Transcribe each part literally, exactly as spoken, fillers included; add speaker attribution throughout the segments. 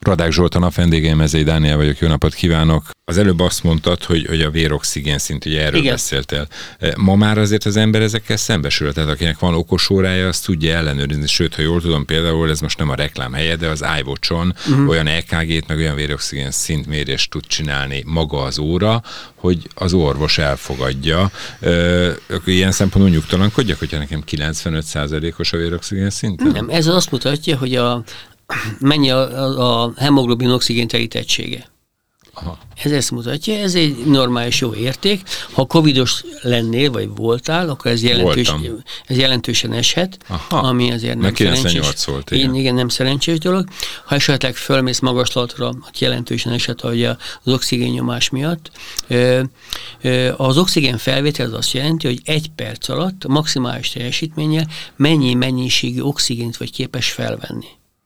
Speaker 1: Radák Zsolt a nap vendége, Mezei Dániel vagyok, jó napot kívánok. Az előbb azt mondtad, hogy, hogy a véroxigén szint, ugye erről Igen. beszéltél. Ma már azért az ember ezekkel szembesül, tehát akinek van okos órája, azt tudja ellenőrizni, sőt, ha jól tudom, például ez most nem a reklám helye, de az iWatch-on uh-huh. olyan é ká gét, meg olyan véroxigén szintmérést tud csinálni maga az óra, hogy az orvos elfogadja. Ö, ilyen szempontból nyugtalankodjak, hogyha nekem kilencvenöt százalékos a véroxigén szint?
Speaker 2: Nem, ez azt mutatja, hogy a, mennyi a, a, a hemoglobin oxigén telítettsége. Aha. Ez ezt mutatja, ez egy normális jó érték. Ha covidos lennél, vagy voltál, akkor ez, jelentős, ez jelentősen eshet, Aha. ami azért nem szerencsés.
Speaker 1: Volt,
Speaker 2: igen. igen, nem szerencsés dolog. Ha esetleg fölmész magaslatra, akkor jelentősen eshet az oxigénnyomás miatt. Az oxigén felvétel az azt jelenti, hogy egy perc alatt maximális teljesítménnyel mennyi mennyiségű oxigént vagy képes felvenni.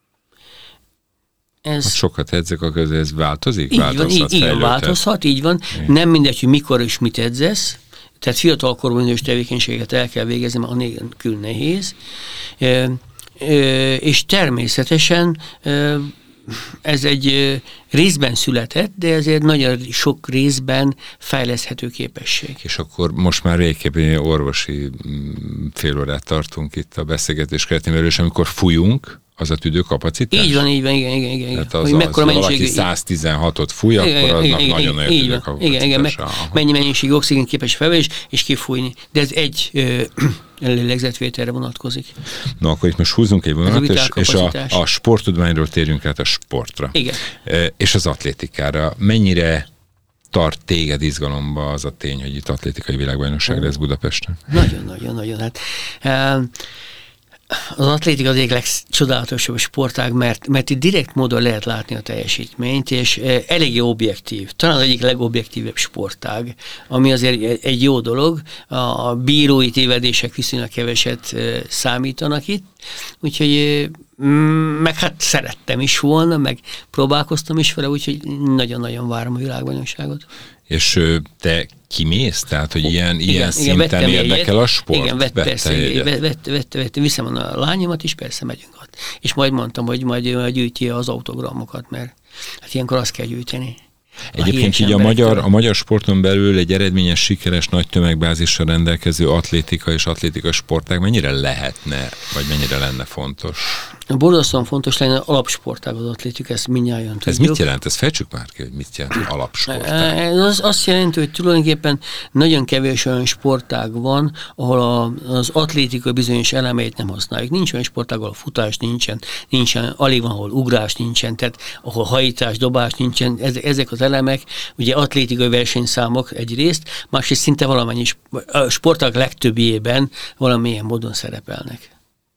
Speaker 1: Ez... Hát sokat edzek, akkor ez változik?
Speaker 2: Így változhat, van, így, igen, változhat, így van. Igen. Nem mindegy, hogy mikor és mit edzesz, tehát fiatalkorban bizonyos tevékenységet el kell végezni, mert anélkül nehéz. E, e, és természetesen e, ez egy részben született, de ezért nagyon sok részben fejleszthető képesség.
Speaker 1: És akkor most már végképp orvosi fél órát tartunk itt a beszélgetés keretében, és amikor fújunk, az a tüdőkapacitás?
Speaker 2: Így van, így van, igen, igen, igen.
Speaker 1: Tehát az, az, az valaki száztizenhatot fúj, igen, akkor aznak igen, nagyon nagy tüdőkapacitás. Igen, igen, meg
Speaker 2: mennyi mennyiség oxigén képes felvenni, és kifújni. De ez egy lélegzetvételre vonatkozik.
Speaker 1: No, akkor itt most húzzunk egy vonalat, és, és a, a sporttudományról térjünk át a sportra.
Speaker 2: Igen.
Speaker 1: E, és az atlétikára. Mennyire tart téged izgalomba az a tény, hogy itt atlétikai világbajnokság lesz Budapesten?
Speaker 2: Nagyon-nagyon-nagyon. Hát, uh, az atlétika az egyik legcsodálatosabb sportág, mert, mert itt direkt módon lehet látni a teljesítményt, és eléggé objektív. Talán az egyik legobjektívebb sportág, ami azért egy jó dolog. A bírói tévedések viszonylag keveset számítanak itt, úgyhogy meg hát szerettem is volna, meg próbálkoztam is vele, úgyhogy nagyon-nagyon várom a világbajnokságot.
Speaker 1: És te kimész? Tehát, hogy ilyen, igen, ilyen igen, szinten érdekel a sport?
Speaker 2: Igen, vett, persze, vett, vett, vett, vett, viszem a lányomat is, persze megyünk ott. És majd mondtam, hogy majd gyűjti az autogramokat, mert hát ilyenkor azt kell gyűjteni.
Speaker 1: Egyébként így a magyar, a magyar sporton belül egy eredményes, sikeres, nagy tömegbázissal rendelkező atlétika és atlétika sportág mennyire lehetne, vagy mennyire lenne fontos?
Speaker 2: Borzasztóan fontos lenne alapsportág az atlétika, ezt mindnyájan tudjuk.
Speaker 1: Ez mit jelent? Ezt fejtsük már ki, hogy mit jelent, hogy alapsportág?
Speaker 2: Ez az, azt jelenti, hogy tulajdonképpen nagyon kevés olyan sportág van, ahol a, az atlétika bizonyos elemeit nem használjuk. Nincs olyan sportág, ahol futás nincsen, nincsen, alig van, ahol ugrás nincsen, tehát ahol hajítás, dobás nincsen, ezek az elemek, ugye atlétikai versenyszámok egyrészt, másrészt szinte valamennyi a sportág legtöbbjében valamilyen módon szerepelnek.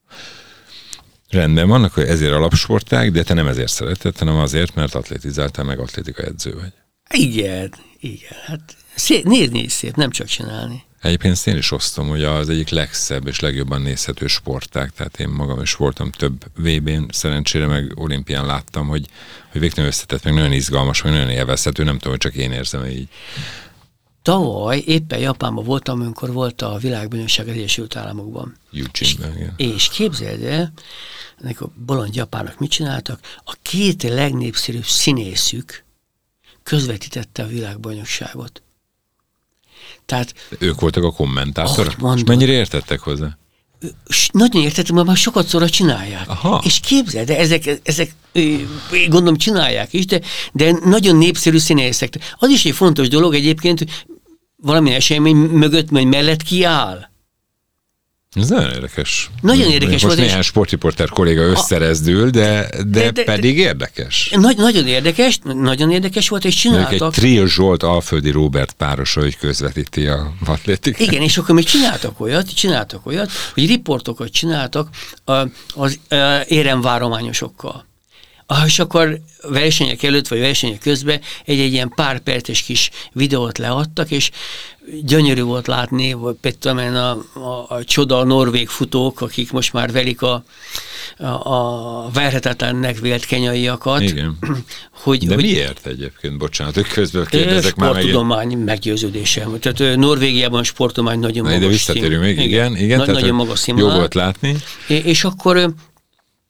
Speaker 1: Rendben vannak, hogy ezért alapsportág, de te nem ezért szereted, hanem azért, mert atlétizáltál, meg atlétika edző vagy.
Speaker 2: Igen, igen. Hát szép, nézni is szép, nem csak csinálni.
Speaker 1: Egyébként én is osztom, hogy az egyik legszebb és legjobban nézhető sportág, tehát én magam is voltam több vé bén, szerencsére meg olimpián láttam, hogy, hogy végtelenül összetett, meg nagyon izgalmas, meg nagyon élvezhető, nem tudom, hogy csak én érzem így.
Speaker 2: Tavaly éppen Japánban voltam, amikor volt a világbajnokság az Egyesült Államokban.
Speaker 1: Eugene-ben, igen.
Speaker 2: És képzeld el, ennek a bolond japánok mit csináltak? A két legnépszerűbb színészük közvetítette a világbajnokságot. Tehát,
Speaker 1: ők voltak a kommentátorok? És mennyire értettek hozzá?
Speaker 2: Nagyon értettem, mert már sokat szóra csinálják. Aha. És képzeld, de ezek, ezek gondolom csinálják is, de, de nagyon népszerű színészek. Az is egy fontos dolog egyébként, hogy valamilyen esemény mögött, vagy mellett kiáll.
Speaker 1: Ez nagyon érdekes.
Speaker 2: Nagyon érdekes.
Speaker 1: Most néhány sportriporter kolléga összerezdül, de, de, de, de pedig érdekes.
Speaker 2: Nagy, nagyon érdekes, nagyon érdekes volt, és csináltak.
Speaker 1: Egy Trill Zsolt, Alföldi Róbert párosa, hogy közvetíti a atlétikát.
Speaker 2: Igen, és akkor még csináltak olyat, csináltak olyat, hogy riportokat csináltak az, az éremvárományosokkal. És akkor versenyek előtt, vagy versenyek közben egy-egy ilyen pár perces kis videót leadtak, és gyönyörű volt látni, vagy például a, a, a csoda norvég futók, akik most már velik a, a, a verhetetlennek vélt kenyaiakat.
Speaker 1: Igen.
Speaker 2: Hogy,
Speaker 1: De
Speaker 2: hogy,
Speaker 1: miért egyébként? Bocsánat, hogy közben kérdezek már meg.
Speaker 2: Sporttudomány meggyőződésem. Tehát Norvégiában sporttudomány nagyon
Speaker 1: Na,
Speaker 2: magas
Speaker 1: de visszatérünk még, igen. igen, igen
Speaker 2: Nagy, nagyon magas színvonal.
Speaker 1: Jó volt látni.
Speaker 2: És akkor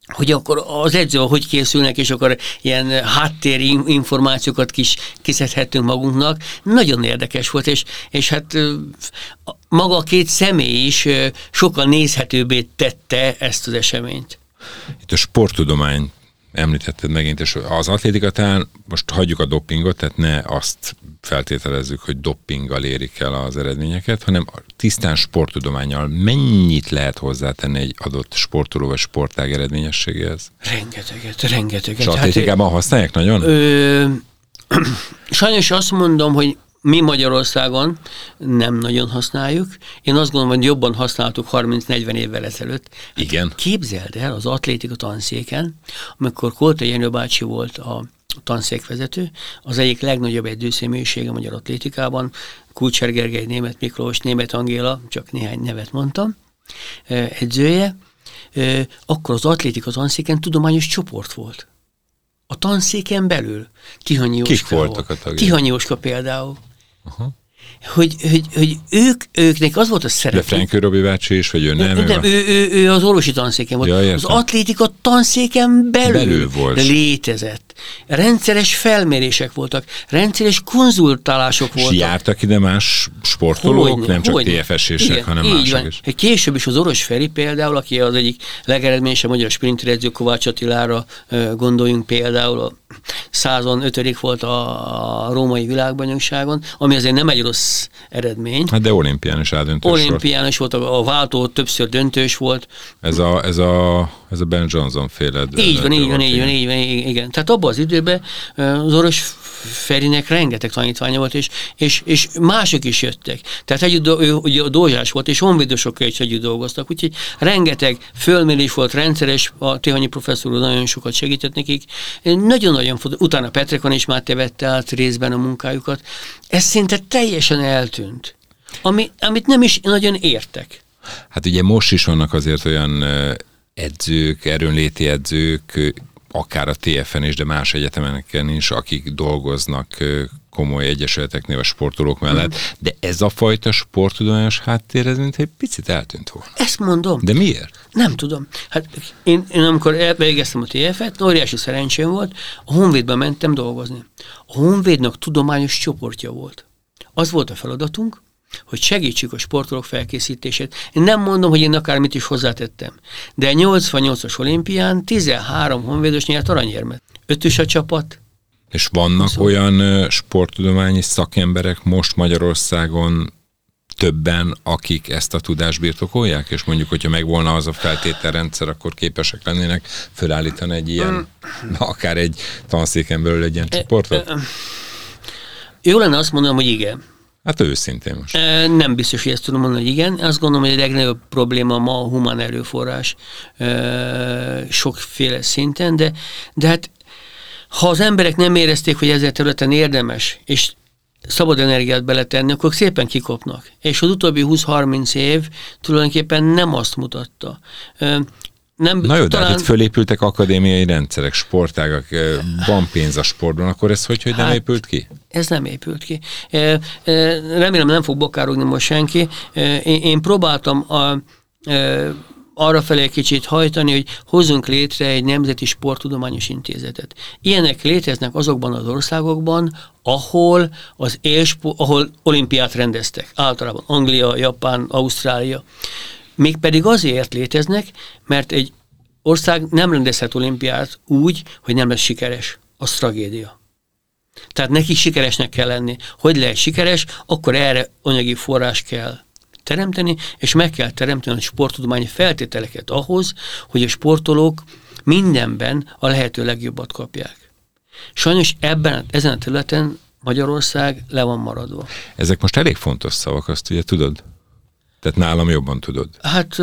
Speaker 2: hogy akkor az edző hogy készülnek, és akkor ilyen háttéri információkat kis kiszedhetünk magunknak. Nagyon érdekes volt, és, és hát maga a két személy is sokkal nézhetőbbé tette ezt az eseményt.
Speaker 1: Itt a sporttudomány említetted megint, és az atlétikatán most hagyjuk a dopingot, tehát ne azt feltételezzük, hogy dopinggal érik el az eredményeket, hanem tisztán sporttudománnyal mennyit lehet hozzátenni egy adott sportoló vagy sportág eredményességéhez?
Speaker 2: Rengeteget, rengeteget.
Speaker 1: És atlétikában hát, használják nagyon?
Speaker 2: Ö, sajnos azt mondom, hogy mi Magyarországon nem nagyon használjuk. Én azt gondolom, hogy jobban használtuk harminc-negyven évvel ezelőtt. Hát
Speaker 1: igen.
Speaker 2: Képzeld el az atlétika tanszéken, amikor Koltai Jenő bácsi volt a tanszékvezető, az egyik legnagyobb edzőszemélyiség a magyar atlétikában, Kulcsár Gergely, Németh Miklós, Németh Angéla, csak néhány nevet mondtam, edzője, akkor az atlétika tanszéken tudományos csoport volt. A tanszéken belül. Tihanyi Jóska.
Speaker 1: Kik voltak a tagjai?
Speaker 2: Tihanyi Jóska például.
Speaker 1: Aha.
Speaker 2: Hogy, hogy, hogy ők, őknek az volt a szerep.
Speaker 1: De Frenkő Robi bácsi is, vagy ő nem?
Speaker 2: Nem, ő, ő, ő az orvosi tanszéken volt.
Speaker 1: Ja,
Speaker 2: az atlétika tanszéken belül,
Speaker 1: belül volt.
Speaker 2: Létezett. Rendszeres felmérések voltak, rendszeres konzultálások voltak.
Speaker 1: És jártak ide más sportolók, hogyne, nem csak hogyne. té ef es-ések, hanem
Speaker 2: így
Speaker 1: mások
Speaker 2: van.
Speaker 1: is.
Speaker 2: Később is az Oros Feri például, aki az egyik legeredményesebb magyar sprinteredző, Kovács Attilára gondoljunk például, a százon ötödik volt a római világbajnokságon, ami azért nem egy rossz eredmény.
Speaker 1: Hát de olimpián is eldöntős volt.
Speaker 2: Olimpián is volt, a váltó többször döntős volt.
Speaker 1: Ez a, ez a, ez a Ben Johnson féle.
Speaker 2: Így van, így van, így van, így van, igen. Tehát abban az időben az Oros Ferinek rengeteg tanítványa volt, és, és, és mások is jöttek. Tehát együtt, ő ugye Dózsás volt, és honvédosokkal is együtt dolgoztak, úgyhogy rengeteg fölmérés volt, rendszeres, a Tihanyi professzor nagyon sokat segített nekik. Nagyon-nagyon fontos, utána Petrekon is már te vette át részben a munkájukat. Ez szinte teljesen eltűnt, ami, amit nem is nagyon értek.
Speaker 1: Hát ugye most is vannak azért olyan edzők, erőnléti edzők, akár a té ef en is, de más egyetemeken is, akik dolgoznak komoly egyesületeknél a sportolók mellett, mm. de ez a fajta sporttudományos háttér, ez mint egy picit eltűnt volna.
Speaker 2: Ezt mondom.
Speaker 1: De miért?
Speaker 2: Nem tudom. Hát én, én amikor elvégeztem a té ef-et, óriási szerencsém volt, a Honvédben mentem dolgozni. A Honvédnak tudományos csoportja volt. Az volt a feladatunk, hogy segítsük a sportolók felkészítését. Én nem mondom, hogy én akármit is hozzátettem, de a nyolcvannyolcas olimpián tizenhárom honvédos nyert aranyérmet. Ötös a csapat.
Speaker 1: És vannak szóval olyan sporttudományi szakemberek most Magyarországon többen, akik ezt a tudást birtokolják, és mondjuk, hogyha megvolna az a feltételrendszer, akkor képesek lennének fölállítani egy ilyen, mm. akár egy tanszéken belül egy ilyen csoportot?
Speaker 2: Jó lenne azt mondanom, hogy igen.
Speaker 1: Hát őszintén most.
Speaker 2: Nem biztos, hogy ezt tudom mondani, hogy igen. Azt gondolom, hogy a legnagyobb probléma ma a humán erőforrás sokféle szinten, de, de hát ha az emberek nem érezték, hogy ezzel területen érdemes, és szabad energiát beletenni, akkor szépen kikopnak. És az utóbbi húsz-harminc év tulajdonképpen nem azt mutatta. Nem,
Speaker 1: Na jó,
Speaker 2: talán...
Speaker 1: de hát itt fölépültek akadémiai rendszerek, sportágak, van pénz a sportban, akkor ez hogy, hogy nem hát, épült ki?
Speaker 2: Ez nem épült ki. Remélem nem fog bokárogni most senki. Én, én próbáltam a, arra felé kicsit hajtani, hogy hozzunk létre egy nemzeti sporttudományos intézetet. Ilyenek léteznek azokban az országokban, ahol az élsport, ahol olimpiát rendeztek. Általában Anglia, Japán, Ausztrália. Mégpedig azért léteznek, mert egy ország nem rendezhet olimpiát úgy, hogy nem lesz sikeres. Az tragédia. Tehát neki sikeresnek kell lenni. Hogy lehet sikeres, akkor erre anyagi forrás kell teremteni, és meg kell teremteni a sporttudományi feltételeket ahhoz, hogy a sportolók mindenben a lehető legjobbat kapják. Sajnos ebben, ezen a területen Magyarország le van maradva.
Speaker 1: Ezek most elég fontos szavak, azt ugye tudod? Tehát nálam jobban tudod.
Speaker 2: Hát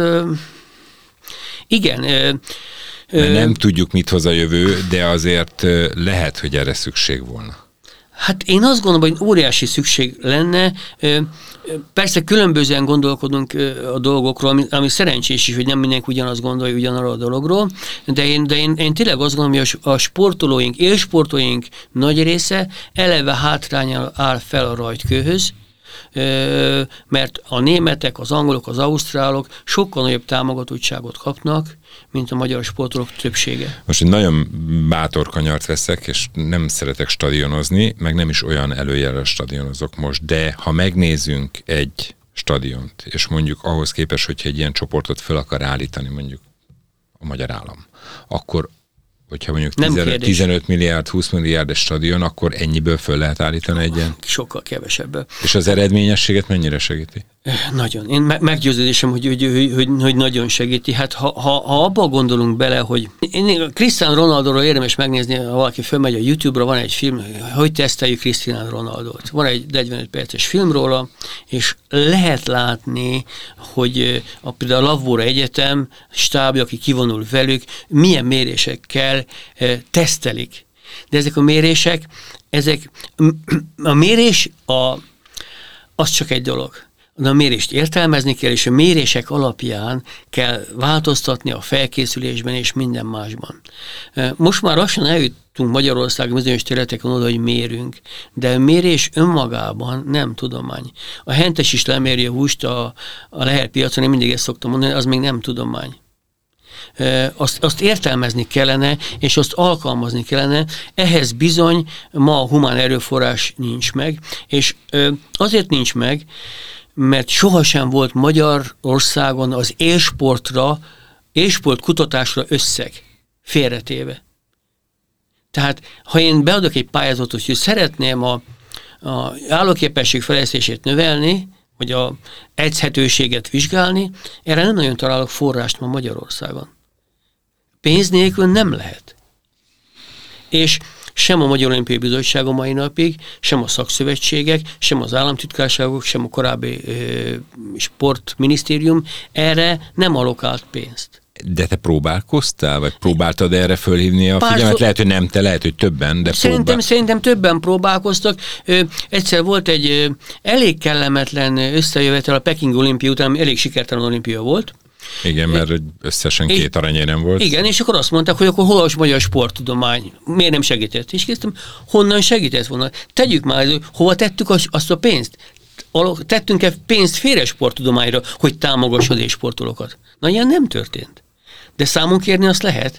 Speaker 2: igen.
Speaker 1: Mert nem tudjuk, mit hoz a jövő, de azért lehet, hogy erre szükség volna.
Speaker 2: Hát én azt gondolom, hogy óriási szükség lenne. Persze különbözően gondolkodunk a dolgokról, ami, ami szerencsés is, hogy nem mindenki ugyanazt gondolja ugyanarról a dologról, de én, de én, én tényleg azt gondolom, hogy a sportolóink, élsportolóink nagy része eleve hátrányal áll fel a rajtkőhöz, mert a németek, az angolok, az ausztrálok sokkal nagyobb támogatottságot kapnak, mint a magyar sportolók többsége.
Speaker 1: Most egy nagyon bátor kanyart veszek, és nem szeretek stadionozni, meg nem is olyan előjelre stadionozok most, de ha megnézünk egy stadiont, és mondjuk ahhoz képest, hogyha egy ilyen csoportot fel akar állítani, mondjuk a magyar állam, akkor hogyha mondjuk tizenöt, tizenöt milliárd, húsz milliárd stadion, akkor ennyiből föl lehet állítani egy ilyen?
Speaker 2: Sokkal kevesebb.
Speaker 1: És az eredményességet mennyire segíti?
Speaker 2: Nagyon. Én meggyőződésem, hogy, hogy, hogy, hogy, hogy nagyon segíti. Hát ha, ha, ha abba gondolunk bele, hogy én Cristiano Ronaldoról érdemes megnézni, ha valaki fölmegy a YouTube-ra, van egy film, hogy teszteljük Cristiano Ronaldot. Van egy negyvenöt perces film róla, és lehet látni, hogy a, például a Lavóra Egyetem stábja, aki kivonul velük, milyen mérésekkel e, tesztelik. De ezek a mérések, ezek a mérés a, az csak egy dolog. A mérést értelmezni kell, és a mérések alapján kell változtatni a felkészülésben és minden másban. Most már lassan eljutunk Magyarországon bizonyos területeken oda, hogy mérünk, de a mérés önmagában nem tudomány. A hentes is leméri a húst a, a leherpiacon, én mindig ezt szoktam mondani, az még nem tudomány. Azt, azt értelmezni kellene, és azt alkalmazni kellene, ehhez bizony ma a humán erőforrás nincs meg, és azért nincs meg, mert sohasem volt Magyarországon az élsportra, élsport kutatásra összeg félretéve. Tehát, ha én beadok egy pályázatot, hogy szeretném a, a állóképesség fejlesztését növelni, vagy a edzhetőséget vizsgálni, erre nem nagyon találok forrást ma Magyarországon. Pénz nélkül nem lehet. És sem a Magyar Olimpiai Bizottság a mai napig, sem a szakszövetségek, sem az államtitkárságok, sem a korábbi e, sportminisztérium erre nem alokált pénzt.
Speaker 1: De te próbálkoztál, vagy próbáltad erre fölhívni a figyelmet? Pár... Lehet, hogy nem, te lehet, hogy többen, de
Speaker 2: szerintem,
Speaker 1: próbál...
Speaker 2: szerintem többen próbálkoztak. Ö, egyszer volt egy ö, elég kellemetlen összejövetel a Peking olimpia után, ami elég sikertelen olimpia volt.
Speaker 1: Igen, mert összesen két é, aranyérem volt.
Speaker 2: Igen, és akkor azt mondták, hogy akkor hol a magyar sporttudomány? Miért nem segített? És kérdeztem, honnan segített volna? Tegyük már, hova tettük azt a pénzt? Tettünk-e pénzt félre sporttudományra, hogy támogassad és sportolókat? Na, ilyen nem történt. De számon kérni azt lehet.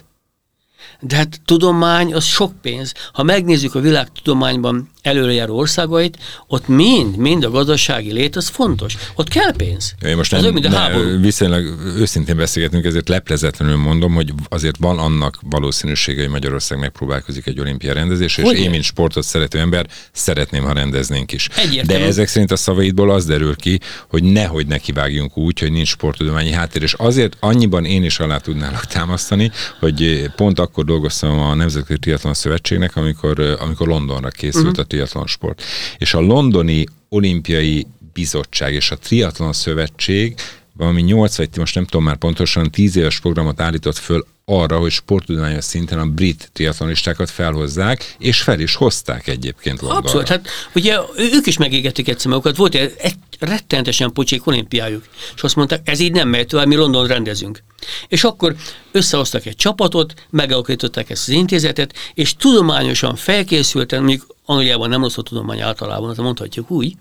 Speaker 2: De hát tudomány az sok pénz. Ha megnézzük a világ tudományban előrejáró országait, ott mind, mind a gazdasági lét, az fontos. Ott kell pénz.
Speaker 1: Ja, én most nem, ne, viszonylag őszintén beszélgetünk, ezért leplezetlenül mondom, hogy azért van annak valószínűsége, hogy Magyarország megpróbálkozik egy olimpia rendezésre, és én, mint sportot szerető ember, szeretném, ha rendeznénk is.
Speaker 2: Egyértelmű.
Speaker 1: De ezek szerint a szavaidból az derül ki, hogy nehogy nekivágjunk úgy, hogy nincs sporttudományi háttér, és azért annyiban én is alá tudnálak támasztani, hogy pont akkor dolgoztam a Nemzetközi Triatlon Szövetségnek, amikor, amikor Londonra készült uh-huh. a triatlon sport. És a londoni olimpiai bizottság és a triatlon szövetség valami nyolc, vagy most nem tudom már pontosan, tíz éves programot állított föl arra, hogy sporttudományos szinten a brit triatlonistákat felhozzák, és fel is hozták egyébként Londonra.
Speaker 2: Abszolút, hát ugye ők is megégették egyszer magukat, volt egy rettenetesen pocsék olimpiájuk, és azt mondták, ez így nem megy tovább, mi London rendezünk. És akkor összehoztak egy csapatot, megalakították ezt az intézetet, és tudományosan felkészülten, mondjuk Angliában nem rossz a tudomány általában, azt mondhatjuk úgy,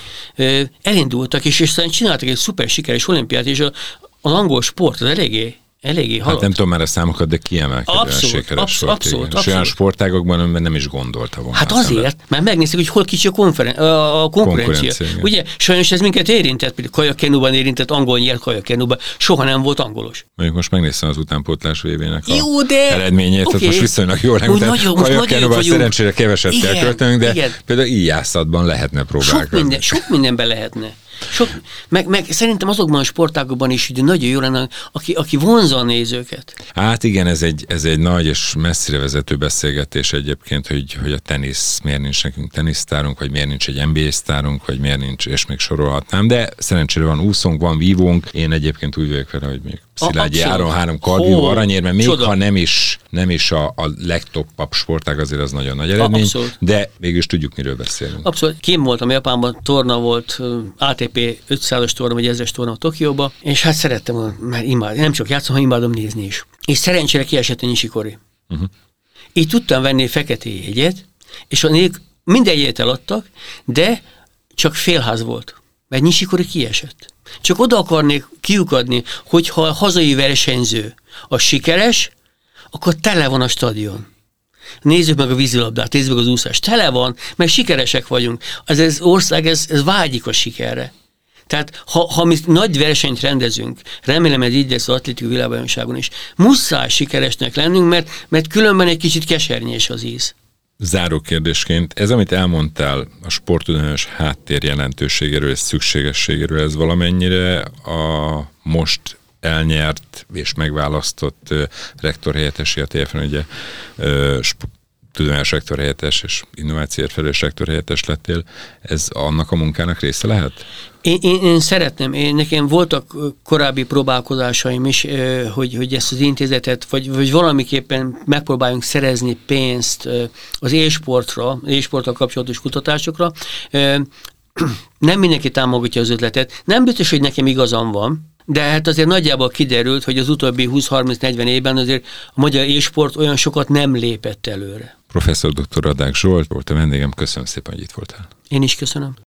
Speaker 2: elindultak, és, és aztán csináltak egy szuper sikeres olimpiát, és a, az angol sport az eléggé eléggé halott.
Speaker 1: Hát nem tudom már a számokat, de kiemelkedően sikeres
Speaker 2: abszolút,
Speaker 1: volt.
Speaker 2: Abszolút,
Speaker 1: és olyan sportágokban nem is gondolta volna.
Speaker 2: Hát azért, mert megnézték, hogy hol kicsi a, konferen- a konkurencia. konkurencia Ugye, sajnos ez minket érintett, például kajakkenúban érintett, angol nyert kajakkenúban, soha nem volt angolos.
Speaker 1: Mondjuk most megnéztem az utánpótlás vévének a jó, de... eredményét, okay. Tehát most viszonylag jól megmutat. Kajakkenúban szerencsére keveset igen, kell költenünk, de igen. Például íjászatban lehetne próbálkozni.
Speaker 2: Sok, minden, sok mindenben lehetne. Sok, meg, meg szerintem azokban a sportágokban is hogy nagyon jó lenne, aki, aki vonzza a nézőket.
Speaker 1: Hát igen, ez egy, ez egy nagy és messzire vezető beszélgetés egyébként, hogy, hogy a tenisz, miért nincs nekünk tenisztárunk, vagy miért nincs egy en bé á sztárunk, vagy miért nincs, és még sorolhatnám, de szerencsére van úszónk, van vívónk, én egyébként úgy vagyok vele, hogy még Szilágyi Áron három kardió aranyérme, még csoda. Ha nem is, nem is a, a legtoppabb sportág, azért az nagyon nagy eredmény, abszolút. De mégis tudjuk, miről beszélünk.
Speaker 2: Abszolút. Kim voltam Japánban, torna volt, á té pé ötszázas torna, vagy ezres torna Tokióba, és hát szerettem, mert imádom, nem csak játszom, hanem imádom nézni is. És szerencsére kiesett a Nishikori. Uh-huh. Így tudtam venni fekete jegyet, és a nék minden jegyet eladtak, de csak félház volt, mert Nishikori kiesett. Csak oda akarnék kiukadni, hogyha a hazai versenyző a sikeres, akkor tele van a stadion. Nézzük meg a vízilabdát, nézzük meg az úszást. Tele van, mert sikeresek vagyunk. Az, az ország, ez, ez vágyik a sikerre. Tehát, ha, ha mi nagy versenyt rendezünk, remélem ez így lesz az atlétikai világbajnokságon is, muszáj sikeresnek lennünk, mert, mert különben egy kicsit kesernyés az íz.
Speaker 1: Záró kérdésként, ez, amit elmondtál a sporttudományos háttér jelentőségéről és szükségességéről, ez valamennyire a most elnyert és megválasztott uh, rektorhelyettesi, a té ef en ugye uh, sp- tudományos rektorhelyettes és innovációért felelős rektorhelyettes lettél, ez annak a munkának része lehet?
Speaker 2: Én, én, én szeretném, én, nekem voltak korábbi próbálkozásaim is, hogy, hogy ezt az intézetet, vagy, vagy valamiképpen megpróbáljunk szerezni pénzt az e-sportra, e-sporttal kapcsolatos kutatásokra. Nem mindenki támogatja az ötletet. Nem biztos, hogy nekem igazam van, de hát azért nagyjából kiderült, hogy az utóbbi húsz-harminc-negyven évben azért a magyar e-sport olyan sokat nem lépett előre.
Speaker 1: Professzor doktor Radák Zsolt volt a vendégem, köszönöm szépen, hogy itt voltál.
Speaker 2: Én is köszönöm.